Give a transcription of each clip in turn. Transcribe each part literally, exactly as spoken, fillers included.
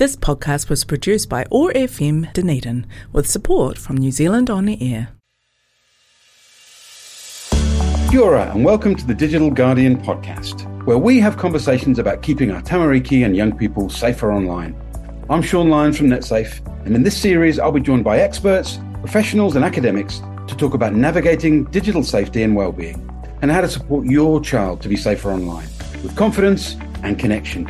This podcast was produced by O A R F M Dunedin with support from New Zealand On Air. Kia ora and welcome to the Digital Guardian podcast, where we have conversations about keeping our tamariki and young people safer online. I'm Sean Lyons from NetSafe, and in this series I'll be joined by experts, professionals and academics to talk about navigating digital safety and well-being and how to support your child to be safer online with confidence and connection.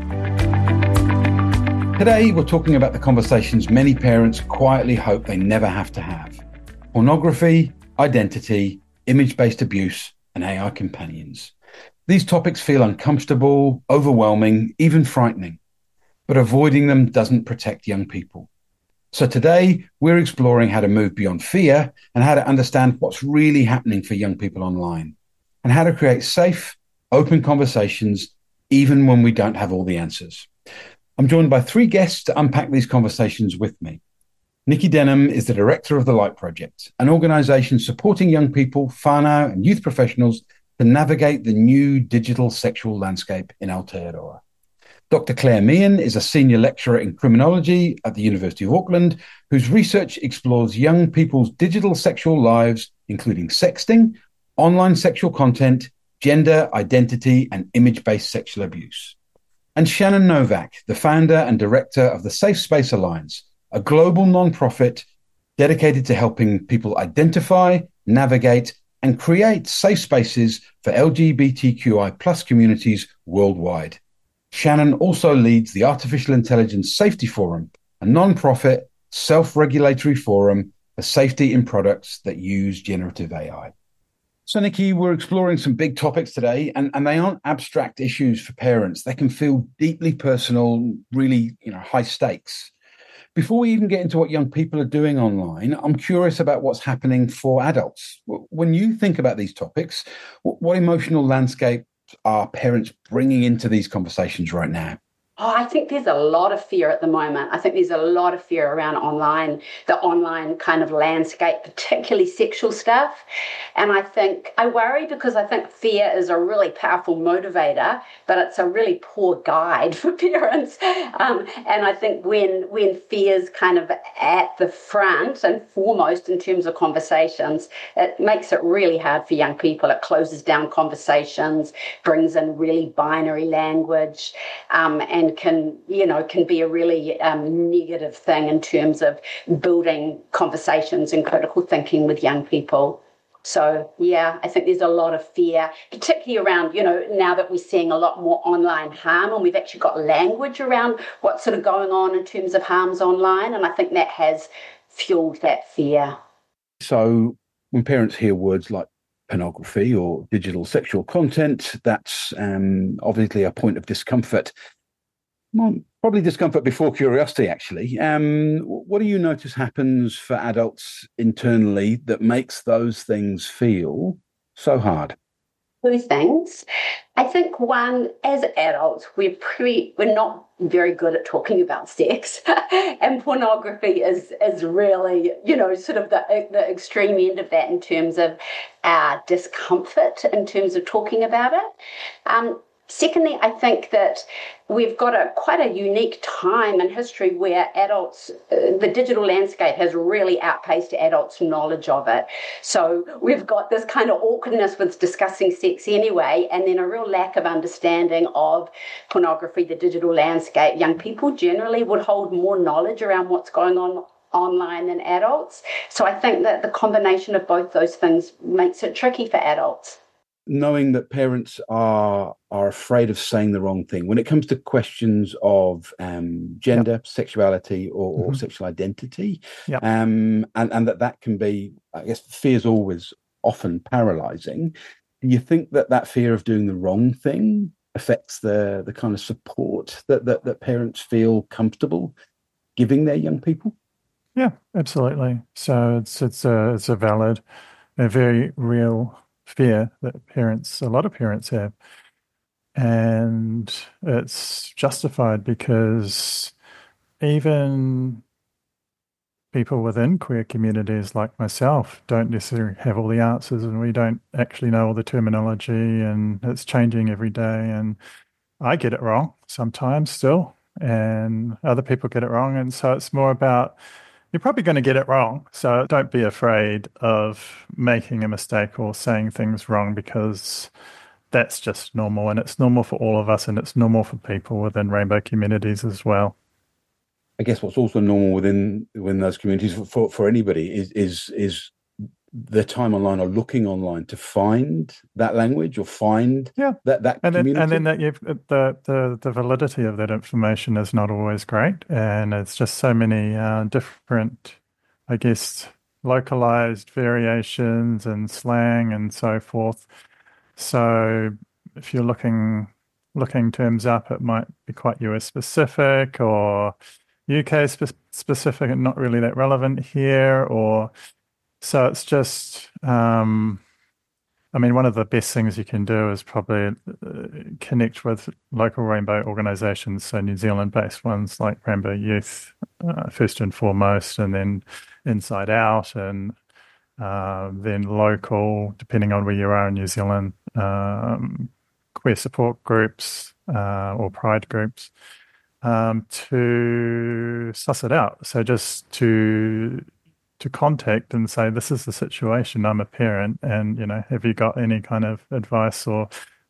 Today we're talking about the conversations many parents quietly hope they never have to have: pornography, identity, image-based abuse, and A I companions. These topics feel uncomfortable, overwhelming, even frightening, but avoiding them doesn't protect young people. So today we're exploring how to move beyond fear and how to understand what's really happening for young people online and how to create safe, open conversations even when we don't have all the answers. I'm joined by three guests to unpack these conversations with me. Nikki Denham is the director of the Light Project, an organisation supporting young people, whānau and youth professionals to navigate the new digital sexual landscape in Aotearoa. Doctor Claire Meehan is a senior lecturer in criminology at the University of Auckland, whose research explores young people's digital sexual lives, including sexting, online sexual content, gender, identity, and image-based sexual abuse. And Shannon Novak, the founder and director of the Safe Space Alliance, a global non-profit dedicated to helping people identify, navigate, and create safe spaces for L G B T Q I plus communities worldwide. Shannon also leads the Artificial Intelligence Safety Forum, a non-profit, self-regulatory forum for safety in products that use generative A I. So, Nikki, we're exploring some big topics today, and, and they aren't abstract issues for parents. They can feel deeply personal, really, you know, high stakes. Before we even get into what young people are doing online, I'm curious about what's happening for adults. When you think about these topics, what emotional landscape are parents bringing into these conversations right now? Oh, I think there's a lot of fear at the moment. I think there's a lot of fear around online, the online kind of landscape, particularly sexual stuff. And I think I worry because I think fear is a really powerful motivator, but it's a really poor guide for parents. Um, and I think when when fear's kind of at the front and foremost in terms of conversations, it makes it really hard for young people. It closes down conversations, brings in really binary language, um, and And can, you know, can be a really um, negative thing in terms of building conversations and critical thinking with young people. So, yeah, I think there's a lot of fear, particularly around, you know, now that we're seeing a lot more online harm, and we've actually got language around what's sort of going on in terms of harms online. And I think that has fueled that fear. So when parents hear words like pornography or digital sexual content, that's um, obviously a point of discomfort. Well, probably discomfort before curiosity, actually. Um, what do you notice happens for adults internally that makes those things feel so hard? Two things. I think one, as adults, we're pretty, we're not very good at talking about sex, and pornography is is really, you know, sort of the the extreme end of that in terms of our discomfort in terms of talking about it. Um, Secondly, I think that we've got a quite a unique time in history where adults, uh, the digital landscape has really outpaced adults' knowledge of it. So we've got this kind of awkwardness with discussing sex anyway, and then a real lack of understanding of pornography, the digital landscape. Young people generally would hold more knowledge around what's going on online than adults. So I think that the combination of both those things makes it tricky for adults. Knowing that parents are are afraid of saying the wrong thing when it comes to questions of um, gender, yep. sexuality, or, or mm-hmm. sexual identity, yep. um, and, and that that can be, I guess, fear is always often paralysing. Do you think that that fear of doing the wrong thing affects the the kind of support that that, that parents feel comfortable giving their young people? Yeah, absolutely. So it's it's a it's a valid, a very real fear that parents, a lot of parents have. And it's justified because even people within queer communities like myself don't necessarily have all the answers, and we don't actually know all the terminology, and it's changing every day. And I get it wrong sometimes still. and other people get it wrong. And so it's more about, you're probably going to get it wrong. So don't be afraid of making a mistake or saying things wrong, because that's just normal, and it's normal for all of us, and it's normal for people within rainbow communities as well. I guess what's also normal within within those communities for, for, for anybody is is is the time online or looking online to find that language or find yeah. that that and community. Then, and then that you've, the the the validity of that information is not always great, and it's just so many uh, different, I guess, localized variations and slang and so forth. So if you're looking looking terms up, it might be quite U S specific or U K spe- specific and not really that relevant here. Or so it's just, um, I mean, one of the best things you can do is probably uh, connect with local rainbow organisations, so New Zealand-based ones like Rainbow Youth, uh, first and foremost, and then Inside Out, and uh, then local, depending on where you are in New Zealand, um, queer support groups uh, or pride groups, um, to suss it out. So just to to contact and say, this is the situation, I'm a parent, and, you know, have you got any kind of advice, or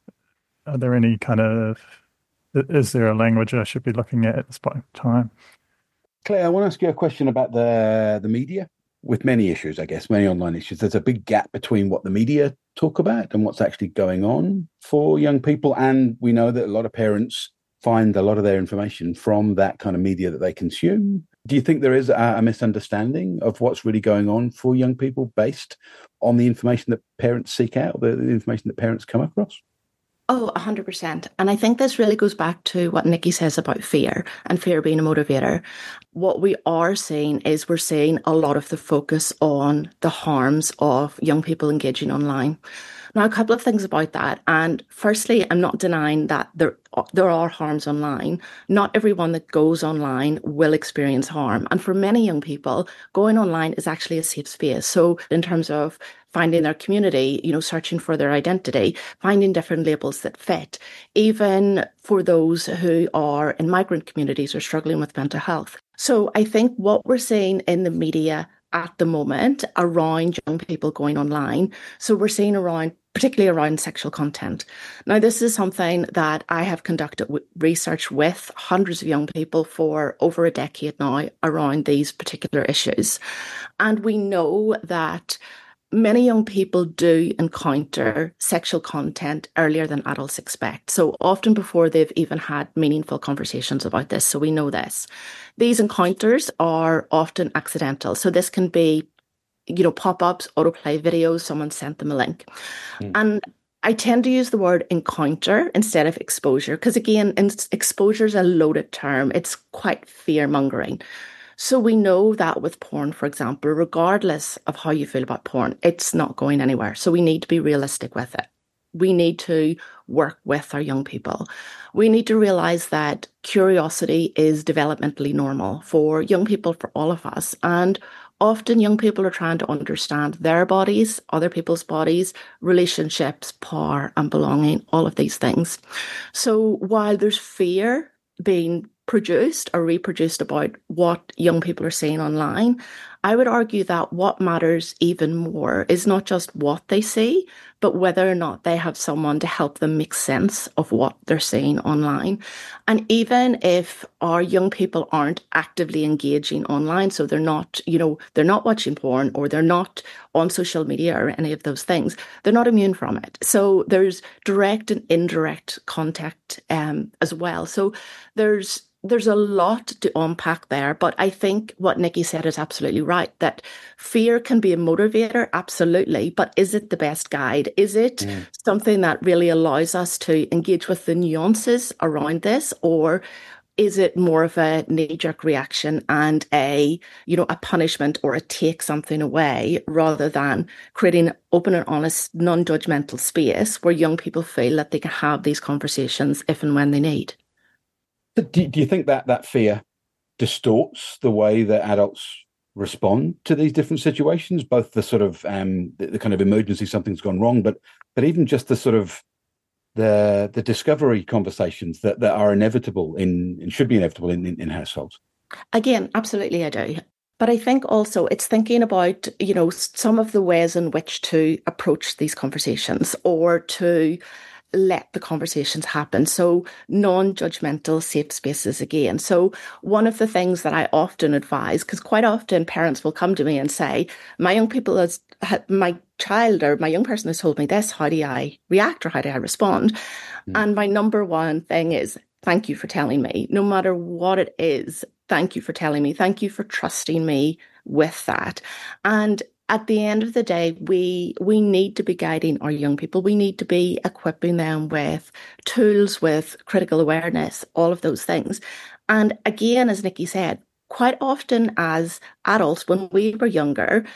are there any kind of, is there a language I should be looking at at this point in time? Claire, I want to ask you a question about the the media. With many issues, I guess, many online issues, there's a big gap between what the media talk about and what's actually going on for young people. And we know that a lot of parents find a lot of their information from that kind of media that they consume. Do you think there is a, a misunderstanding of what's really going on for young people based on the information that parents seek out, the, the information that parents come across? Oh, one hundred percent. And I think this really goes back to what Nikki says about fear, and fear being a motivator. What we are seeing is we're seeing a lot of the focus on the harms of young people engaging online. Now, a couple of things about that. And firstly, I'm not denying that there, there are harms online. Not everyone that goes online will experience harm. And for many young people, going online is actually a safe space. So in terms of finding their community, you know, searching for their identity, finding different labels that fit, even for those who are in migrant communities or struggling with mental health. So I think what we're seeing in the media at the moment around young people going online, so we're seeing around, particularly around sexual content. Now, this is something that I have conducted w- research with hundreds of young people for over a decade now around these particular issues. And we know that many young people do encounter sexual content earlier than adults expect. So often before they've even had meaningful conversations about this. So we know this. These encounters are often accidental. So this can be, you know, pop-ups, autoplay videos, someone sent them a link. Mm. And I tend to use the word encounter instead of exposure, because again, exposure is a loaded term. It's quite fear-mongering. So we know that with porn, for example, regardless of how you feel about porn, it's not going anywhere. So we need to be realistic with it. We need to work with our young people. We need to realize that curiosity is developmentally normal for young people, for all of us. And often young people are trying to understand their bodies, other people's bodies, relationships, power and belonging, all of these things. So while there's fear being produced or reproduced about what young people are seeing online, I would argue that what matters even more is not just what they see, but whether or not they have someone to help them make sense of what they're seeing online. And even if our young people aren't actively engaging online, so they're not, you know, they're not watching porn or they're not on social media or any of those things, they're not immune from it. So there's direct and indirect contact um, as well. So there's There's a lot to unpack there, but I think what Nikki said is absolutely right, that fear can be a motivator, absolutely, but is it the best guide? Is it mm. something that really allows us to engage with the nuances around this, or is it more of a knee-jerk reaction and a, you know, a punishment or a take something away, rather than creating an open and honest, non-judgmental space where young people feel that they can have these conversations if and when they need? Do, do you think that that fear distorts the way that adults respond to these different situations, both the sort of um, the, the kind of emergency, something's gone wrong, but but even just the sort of the the discovery conversations that, that are inevitable in and should be inevitable in, in, in households? Again, absolutely I do. But I think also it's thinking about, you know, some of the ways in which to approach these conversations or to let the conversations happen. So non-judgmental safe spaces again. So one of the things that I often advise, because quite often parents will come to me and say, my young people, has, my child or my young person has told me this, how do I react or how do I respond? Mm. And my number one thing is, thank you for telling me, no matter what it is. Thank you for telling me. Thank you for trusting me with that. And at the end of the day, we we need to be guiding our young people. We need to be equipping them with tools, with critical awareness, all of those things. And again, as Nikki said, quite often as adults, when we were younger,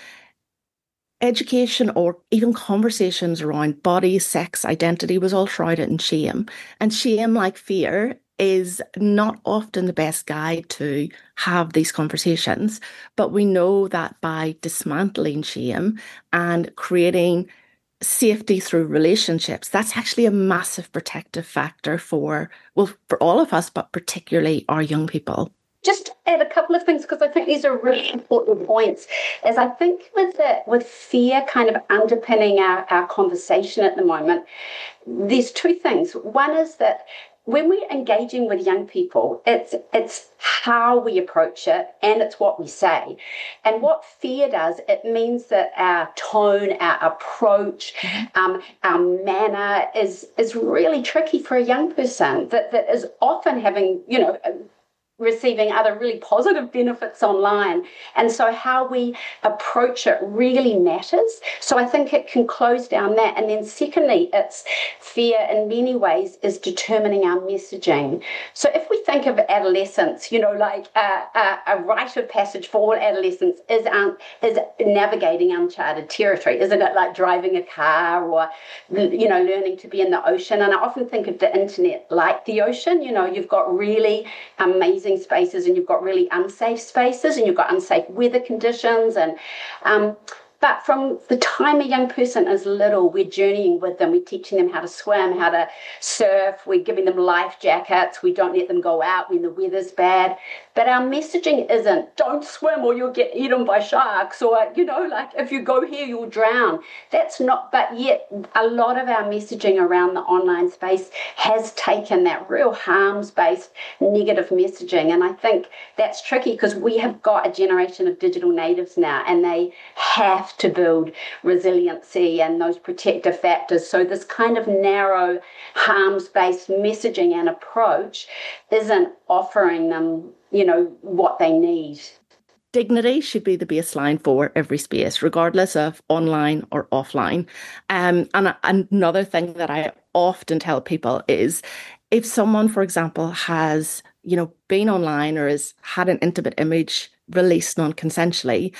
education or even conversations around body, sex, identity was all shrouded in shame. And shame, like fear, is not often the best guide to have these conversations. But we know that by dismantling shame and creating safety through relationships, that's actually a massive protective factor for, well, for all of us, but particularly our young people. Just add a couple of things, because I think these are really important points. As I think with the, with fear kind of underpinning our, our conversation at the moment, there's two things. One is that when we're engaging with young people, it's it's how we approach it and it's what we say. And what fear does, it means that our tone, our approach, mm-hmm. um, our manner is is really tricky for a young person that, that is often having, you know, receiving other really positive benefits online. And so how we approach it really matters. So I think it can close down that. And then secondly, it's fear in many ways is determining our messaging. So if we think of adolescence, you know, like a, a, a rite of passage for all adolescents is, um, is navigating uncharted territory, isn't it? Like driving a car or, you know, learning to be in the ocean. And I often think of the internet like the ocean. You know, you've got really amazing spaces and you've got really unsafe spaces and you've got unsafe weather conditions. And um, but from the time a young person is little, we're journeying with them. We're teaching them how to swim, how to surf. We're giving them life jackets. We don't let them go out when the weather's bad. But our messaging isn't, don't swim or you'll get eaten by sharks, or, you know, like if you go here, you'll drown. That's not, but yet a lot of our messaging around the online space has taken that real harms-based negative messaging. And I think that's tricky because we have got a generation of digital natives now, and they have to build resiliency and those protective factors. So this kind of narrow harms-based messaging and approach isn't offering them, you know, what they need. Dignity should be the baseline for every space, regardless of online or offline. Um, and another thing that I often tell people is if someone, for example, has, you know, been online or has had an intimate image released non-consensually,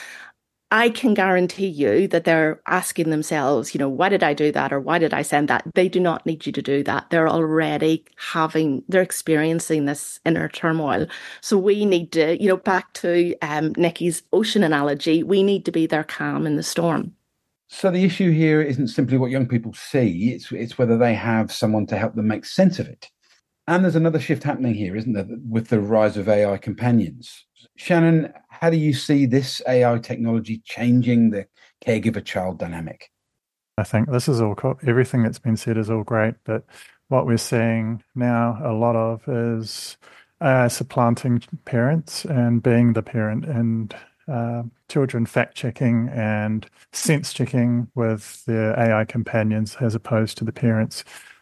I can guarantee you that they're asking themselves, you know, why did I do that? Or why did I send that? They do not need you to do that. They're already having, they're experiencing this inner turmoil. So we need to, you know, back to um, Nikki's ocean analogy, we need to be their calm in the storm. So the issue here isn't simply what young people see, it's it's whether they have someone to help them make sense of it. And there's another shift happening here, isn't there, with the rise of A I companions. Shannon, how do you see this A I technology changing the caregiver-child dynamic? I think this is all, everything that's been said is all great, but what we're seeing now a lot of is uh, supplanting parents and being the parent, and uh, children fact-checking and sense-checking with their A I companions as opposed to the parents.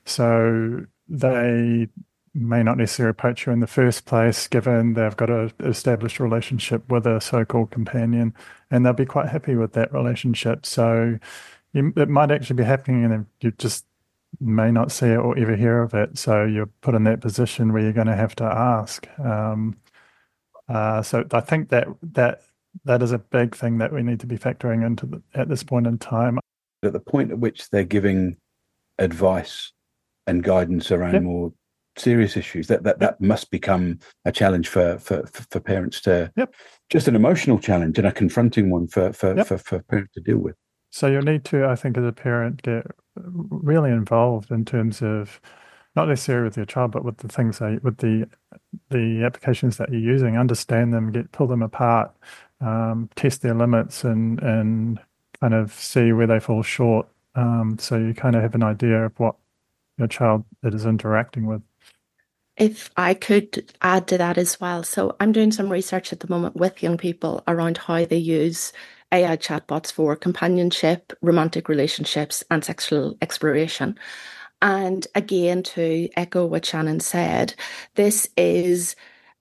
So they may not necessarily approach you in the first place, given they've got an established relationship with a so-called companion, and they'll be quite happy with that relationship. So you, it might actually be happening, and you just may not see it or ever hear of it. So you're put in that position where you're going to have to ask. Um, uh, so I think that that that is a big thing that we need to be factoring into the, at this point in time. At the point at which they're giving advice and guidance around yep. more serious issues, that that, that must become a challenge for for, for parents to, yep. just an emotional challenge and a confronting one for for, yep. for, for parents to deal with. So you'll need to, I think, as a parent, get really involved in terms of not necessarily with your child, but with the things they, with the the applications that you're using, understand them, get pull them apart, um, test their limits, and and kind of see where they fall short. Um, so you kind of have an idea of what your child it is interacting with. If I could add to that as well. So I'm doing some research at the moment with young people around how they use A I chatbots for companionship, romantic relationships, and sexual exploration. And again, to echo what Shannon said, this is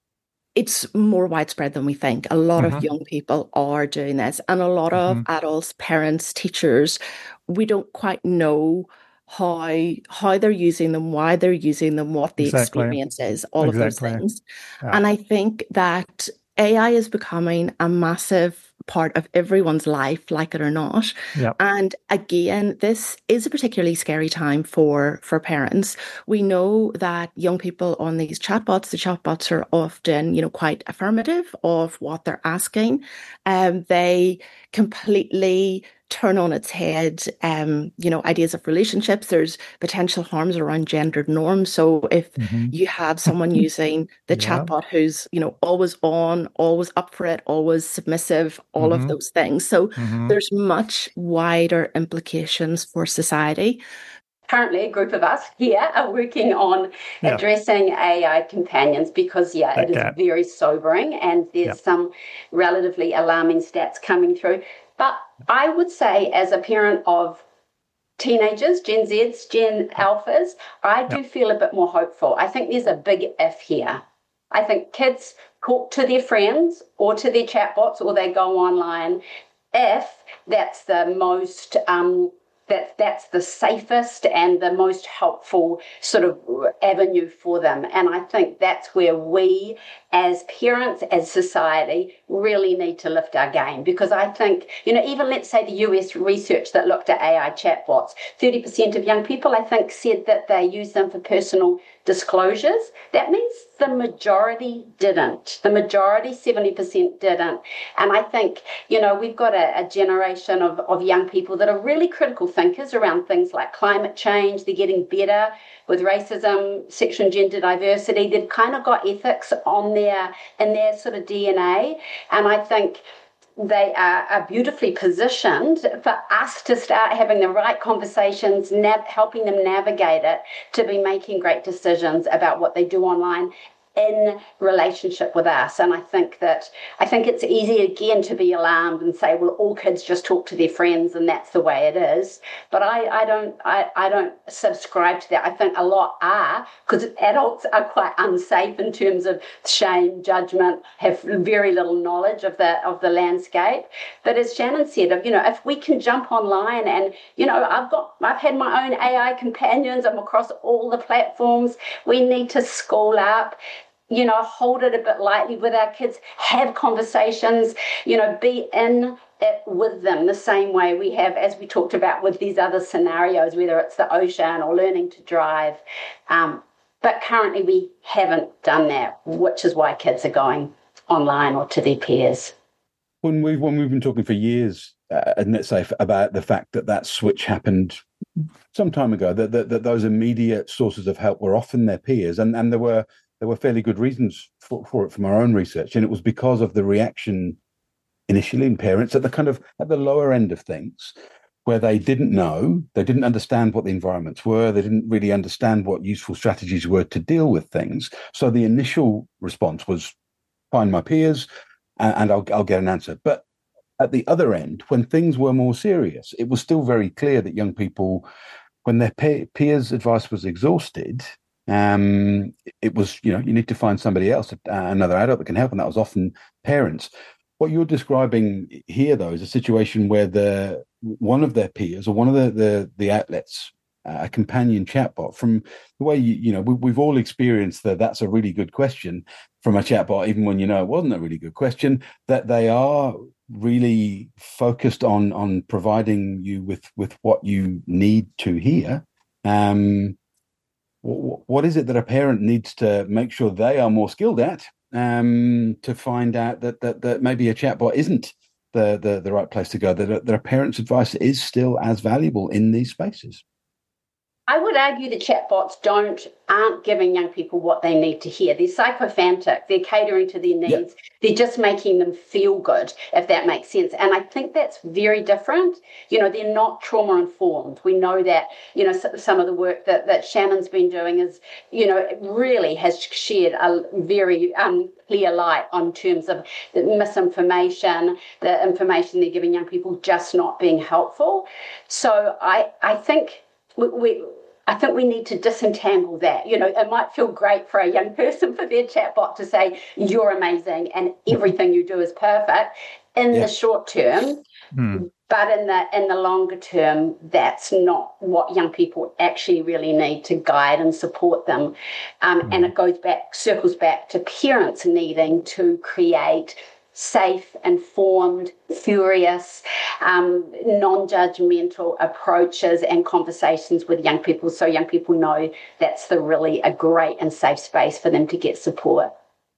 it's more widespread than we think. A lot Mm-hmm. of young people are doing this, and a lot of Mm-hmm. adults, parents, teachers, we don't quite know how how they're using them, why they're using them, what the Exactly. experience is, all of those Exactly. things. Yeah. And I think that A I is becoming a massive part of everyone's life, like it or not. Yeah. And again, this is a particularly scary time for for parents. We know that young people on these chatbots, the chatbots are often, you know, quite affirmative of what they're asking. Um, they completely turn on its head, um, you know, ideas of relationships. There's potential harms around gendered norms. So if Mm-hmm. you have someone using the Yeah. chatbot who's, you know, always on, always up for it, always submissive, all Mm-hmm. of those things. So Mm-hmm. there's much wider implications for society. Currently, a group of us here are working on Yeah. addressing A I companions because, yeah, That it is gap. very sobering and there's Yeah. some relatively alarming stats coming through. But I would say, as a parent of teenagers, Gen Zs, Gen Alphas, I do Yeah. feel a bit more hopeful. I think there's a big if here. I think kids talk to their friends or to their chatbots or they go online if that's the most um, that that's the safest and the most helpful sort of avenue for them. And I think that's where we as parents, as society, really need to lift our game. Because I think, you know, even let's say the U S research that looked at A I chatbots, thirty percent of young people, I think, said that they use them for personal disclosures. That means the majority didn't. The majority, seventy percent didn't. And I think, you know, we've got a, a generation of, of young people that are really critical thinkers around things like climate change. They're getting better with racism, sexual and gender diversity. They've kind of got ethics on their, in their sort of D N A. And I think they are, are beautifully positioned for us to start having the right conversations, nav- helping them navigate it, to be making great decisions about what they do online in relationship with us. And I think that I think it's easy again to be alarmed and say, well, all kids just talk to their friends and that's the way it is. But I, I don't I, I don't subscribe to that. I think a lot are, because adults are quite unsafe in terms of shame, judgment, have very little knowledge of the of the landscape. But as Shannon said, you know, if we can jump online and, you know, I've got I've had my own A I companions, I'm across all the platforms. We need to school up, you know, hold it a bit lightly with our kids, have conversations, you know, be in it with them the same way we have, as we talked about with these other scenarios, whether it's the ocean or learning to drive. Um, but currently we haven't done that, which is why kids are going online or to their peers. When we've, when we've been talking for years, uh, and let's say about the fact that that switch happened some time ago, that, that, that those immediate sources of help were often their peers, and, and there were There were fairly good reasons for, for it from our own research, and it was because of the reaction initially in parents at the kind of at the lower end of things, where they didn't know, they didn't understand what the environments were, they didn't really understand what useful strategies were to deal with things. So the initial response was, find my peers, and, and I'll, I'll get an answer. But at the other end, when things were more serious, it was still very clear that young people, when their pe- peers' advice was exhausted, Um, it was, you know, you need to find somebody else, uh, another adult that can help, and that was often parents. What you're describing here, though, is a situation where the one of their peers or one of the the, the outlets, uh, a companion chatbot, from the way you, you know, we, we've all experienced that that's a really good question from a chatbot, even when you know it wasn't a really good question, that they are really focused on on providing you with with what you need to hear. Um, What is it that a parent needs to make sure they are more skilled at, um, to find out that, that that maybe a chatbot isn't the, the, the right place to go, that, that a parent's advice is still as valuable in these spaces? I would argue the chatbots don't aren't giving young people what they need to hear. They're psychophantic. They're catering to their needs. Yep. They're just making them feel good, if that makes sense. And I think that's very different. You know, they're not trauma informed. We know that, you know, some of the work that, that Shannon's been doing is, you know, it really has shed a very um, clear light on terms of the misinformation, the information they're giving young people just not being helpful. So I, I think we, we I think we need to disentangle that. You know, it might feel great for a young person for their chatbot to say, you're amazing and everything you do is perfect in yeah. the short term. Mm. But in the in the longer term, that's not what young people actually really need to guide and support them. Um, mm. And it goes back, circles back to parents needing to create safe, informed, curious, um, non-judgmental approaches and conversations with young people, so young people know that's the really a great and safe space for them to get support.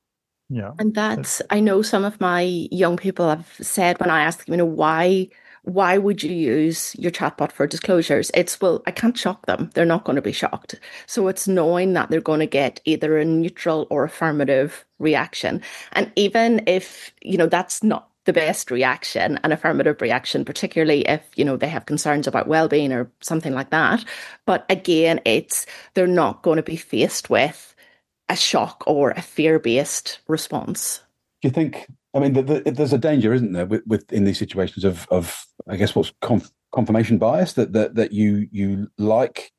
Yeah. And that's, I know some of my young people have said when I ask them, you know, why why would you use your chatbot for disclosures? It's, well, I can't shock them. They're not going to be shocked. So it's knowing that they're going to get either a neutral or affirmative reaction. And even if, you know, that's not the best reaction, an affirmative reaction, particularly if, you know, they have concerns about well-being or something like that. But again, it's, they're not going to be faced with a shock or a fear-based response. Do you think, I mean, the, the, there's a danger, isn't there, with, with in these situations of, of I guess, what's conf, confirmation bias, that, that that you you like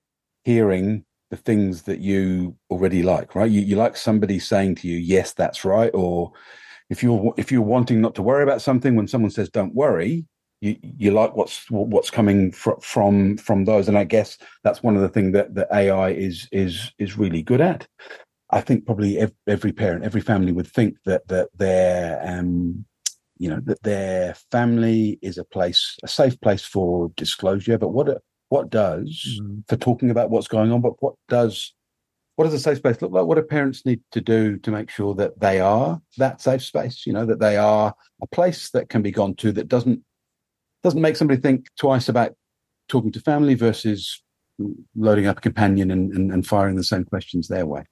hearing the things that you already like, right? You, you like somebody saying to you, yes, that's right. Or if you're, if you're wanting not to worry about something, when someone says, don't worry, you, you like what's what's coming fr- from from those. And I guess that's one of the things that, that A I is is is really good at. I think probably every, every parent, every family would think that that their, um, you know, that their family is a place, a safe place for disclosure. But what what does mm-hmm. for talking about what's going on? But what does what does a safe space look like? What do parents need to do to make sure that they are that safe space? You know, that they are a place that can be gone to, that doesn't doesn't make somebody think twice about talking to family versus loading up a companion and, and, and firing the same questions their way.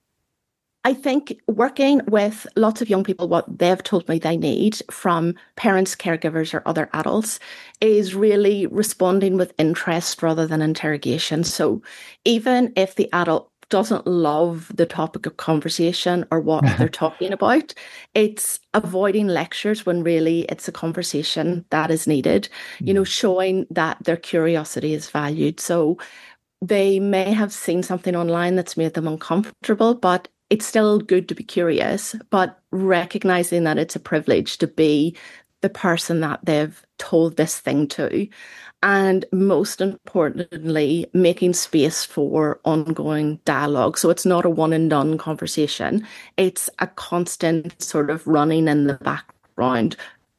I think working with lots of young people, what they've told me they need from parents, caregivers, or other adults is really responding with interest rather than interrogation. So even if the adult doesn't love the topic of conversation or what they're talking about, it's avoiding lectures when really it's a conversation that is needed, mm. you know, showing that their curiosity is valued. So they may have seen something online that's made them uncomfortable, but it's still good to be curious, but recognizing that it's a privilege to be the person that they've told this thing to. And most importantly, making space for ongoing dialogue. So it's not a one and done conversation. It's a constant sort of running in the background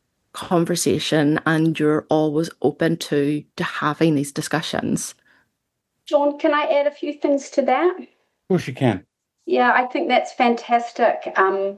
conversation, and you're always open to, to having these discussions. Sean, can I add a few things to that? Of course you can. Yeah, I think that's fantastic. Um,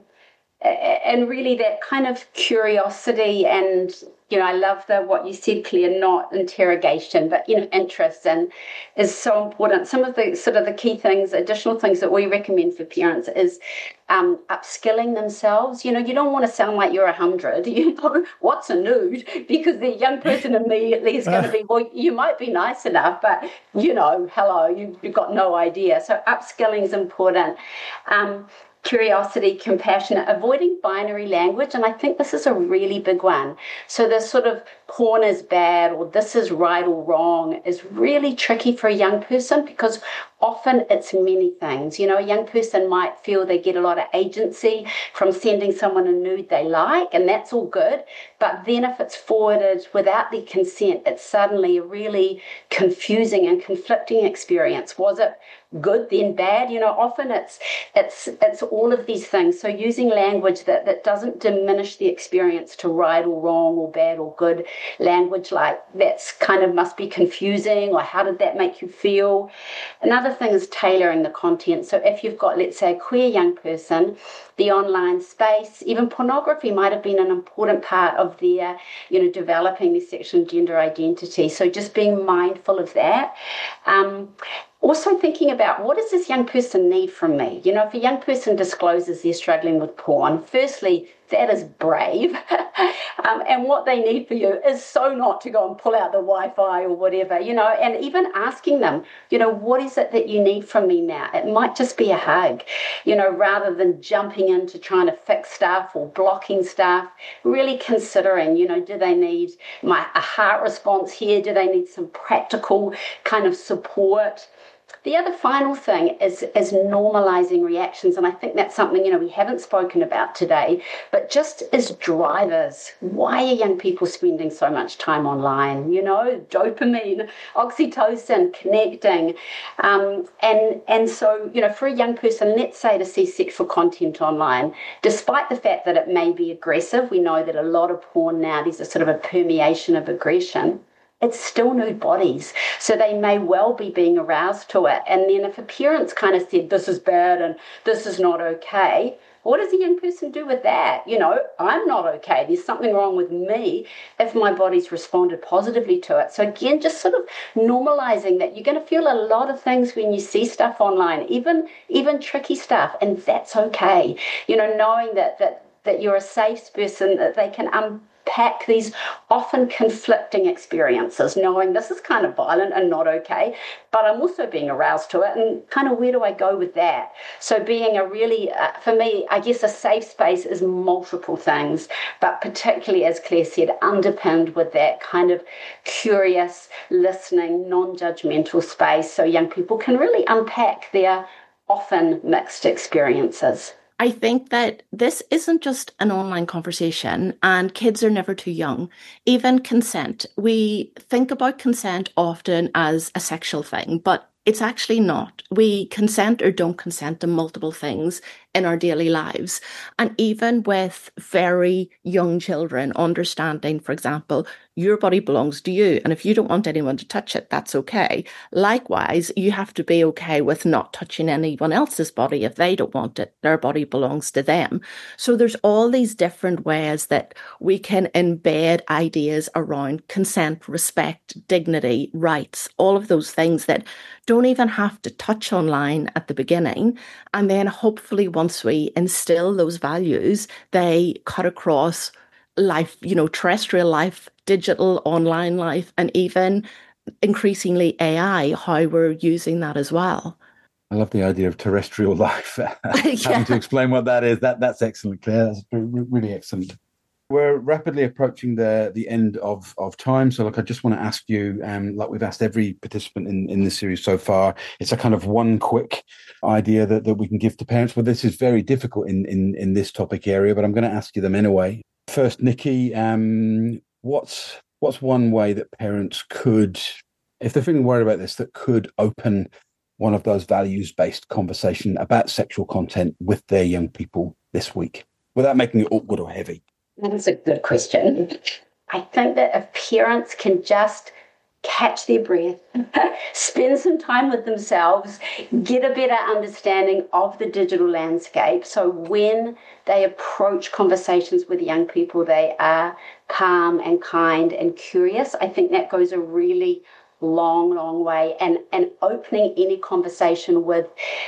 and really that kind of curiosity and, you know, I love the what you said, Claire, not interrogation, but, you know, interest and is so important. Some of the sort of the key things, additional things that we recommend for parents is um, upskilling themselves. You know, you don't want to sound like you're a hundred. You know, what's a nude? Because the young person immediately is going to be, well, you might be nice enough, but, you know, hello, you, you've got no idea. So upskilling is important. Um, Curiosity, compassion, avoiding binary language. And I think this is a really big one. So this sort of porn is bad or this is right or wrong is really tricky for a young person because often it's many things. You know, a young person might feel they get a lot of agency from sending someone a nude they like, and that's all good. But then if it's forwarded without their consent, it's suddenly a really confusing and conflicting experience. Was it good then bad? You know, often it's it's it's all of these things. So using language that, that doesn't diminish the experience to right or wrong or bad or good, language like that's kind of must be confusing or how did that make you feel? Another other thing is tailoring the content. So if you've got, let's say, a queer young person, the online space, even pornography might have been an important part of their, you know, developing their sexual and gender identity. So just being mindful of that. Um, Also thinking about, what does this young person need from me? You know, if a young person discloses they're struggling with porn, firstly, that is brave. um, and what they need for you is so not to go and pull out the Wi-Fi or whatever, you know, and even asking them, you know, what is it that you need from me now? It might just be a hug, you know, rather than jumping into trying to fix stuff or blocking stuff, really considering, you know, do they need my a heart response here? Do they need some practical kind of support? The other final thing is, is normalizing reactions, and I think that's something, you know, we haven't spoken about today, but just as drivers, why are young people spending so much time online? You know, dopamine, oxytocin, connecting. Um, and, and so, you know, for a young person, let's say to see sexual content online, despite the fact that it may be aggressive, we know that a lot of porn now, there's a sort of a permeation of aggression. It's still nude bodies, so they may well be being aroused to it. And then if a parent's kind of said, this is bad and this is not okay, what does a young person do with that? You know, I'm not okay. There's something wrong with me if my body's responded positively to it. So again, just sort of normalizing that you're going to feel a lot of things when you see stuff online, even even tricky stuff, and that's okay. You know, knowing that that that you're a safe person, that they can um. Pack these often conflicting experiences, knowing this is kind of violent and not okay, but I'm also being aroused to it, and kind of where do I go with that? So being a really, uh, for me, I guess a safe space is multiple things, but particularly, as Claire said, underpinned with that kind of curious, listening, non-judgmental space so young people can really unpack their often mixed experiences. I think that this isn't just an online conversation, and kids are never too young. Even consent, we think about consent often as a sexual thing, but it's actually not. We consent or don't consent to multiple things in our daily lives. And even with very young children, understanding, for example, your body belongs to you. And if you don't want anyone to touch it, that's okay. Likewise, you have to be okay with not touching anyone else's body if they don't want it. Their body belongs to them. So there's all these different ways that we can embed ideas around consent, respect, dignity, rights, all of those things that don't even have to touch online at the beginning. And then hopefully once we instill those values, they cut across life, you know, terrestrial life, digital, online life, and even increasingly A I, how we're using that as well. I love the idea of terrestrial life. yeah. Having to explain what that is, that that's excellent, Claire. That's really excellent. We're rapidly approaching the the end of, of time. So, look, I just want to ask you, um, like we've asked every participant in, in this series so far, it's a kind of one quick idea that, that we can give to parents. Well, this is very difficult in, in, in this topic area, but I'm going to ask you them anyway. First, Nikki, um, what's what's one way that parents could, if they're feeling worried about this, that could open one of those values-based conversation about sexual content with their young people this week, without making it awkward or heavy? That's a good question. I think that if parents can just catch their breath, spend some time with themselves, get a better understanding of the digital landscape. So when they approach conversations with young people, they are calm and kind and curious. I think that goes a really long, long way. And, and opening any conversation with,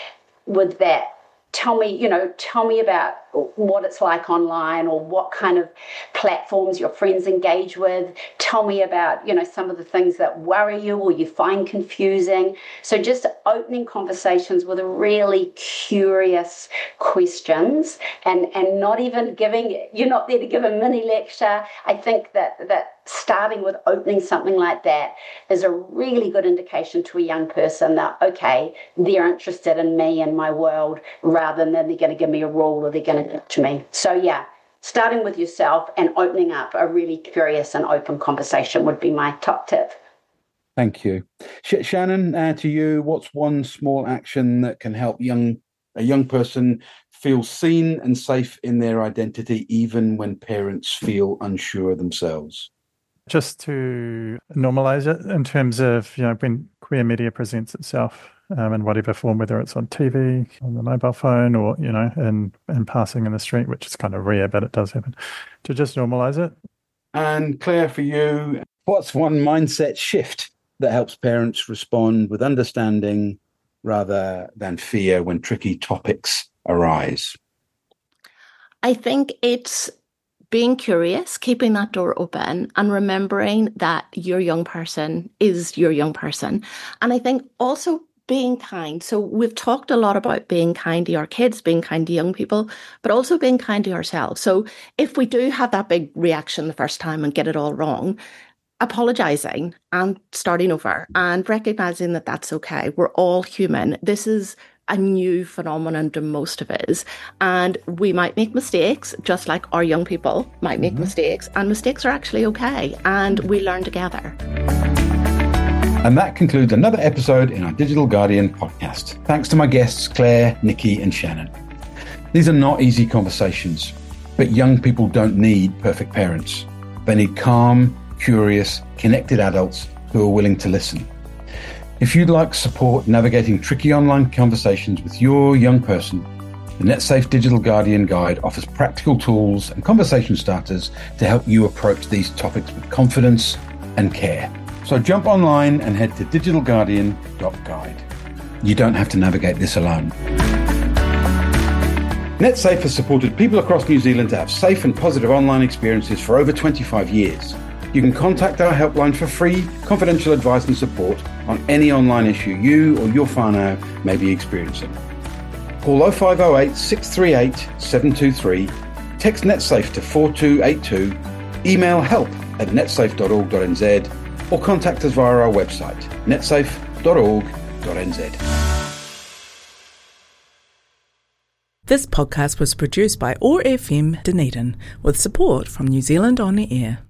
with that. Tell me, you know, tell me about what it's like online, or what kind of platforms your friends engage with. Tell me about, you know, some of the things that worry you or you find confusing. So just opening conversations with really curious questions, and, and not even giving, you're not there to give a mini lecture. I think that, that starting with opening something like that is a really good indication to a young person that, okay, they're interested in me and my world, rather than they're going to give me a rule or they're going to to me. So yeah, starting with yourself and opening up a really curious and open conversation would be my top tip. Thank you. Sh- Shannon, uh, to you, what's one small action that can help young a young person feel seen and safe in their identity, even when parents feel unsure themselves? Just to normalize it in terms of, you know, when queer media presents itself um, in whatever form, whether it's on T V, on the mobile phone, or, you know, in, in passing in the street, which is kind of rare, but it does happen, to just normalize it. And Claire, for you, what's one mindset shift that helps parents respond with understanding rather than fear when tricky topics arise? I think it's being curious, keeping that door open, and remembering that your young person is your young person. And I think also being kind. So we've talked a lot about being kind to our kids, being kind to young people, but also being kind to ourselves. So if we do have that big reaction the first time and get it all wrong, apologizing and starting over and recognizing that that's okay. We're all human. This is a new phenomenon to most of us, and we might make mistakes just like our young people might make mm-hmm. mistakes, and mistakes are actually okay, and we learn together. And that concludes another episode in our Digital Guardian podcast. Thanks to my guests Claire, Nikki and Shannon. These are not easy conversations, but young people don't need perfect parents. They need calm, curious, connected adults who are willing to listen. If you'd like support navigating tricky online conversations with your young person, the NetSafe Digital Guardian Guide offers practical tools and conversation starters to help you approach these topics with confidence and care. So jump online and head to digital guardian dot guide. You don't have to navigate this alone. NetSafe has supported people across New Zealand to have safe and positive online experiences for over twenty-five years. You can contact our helpline for free, confidential advice and support on any online issue you or your whānau may be experiencing. Call oh five oh eight, six three eight, seven two three, text NetSafe to four two eight two, email help at netsafe dot org dot n z, or contact us via our website, netsafe dot org dot n z. This podcast was produced by O A R F M Dunedin with support from New Zealand On the Air.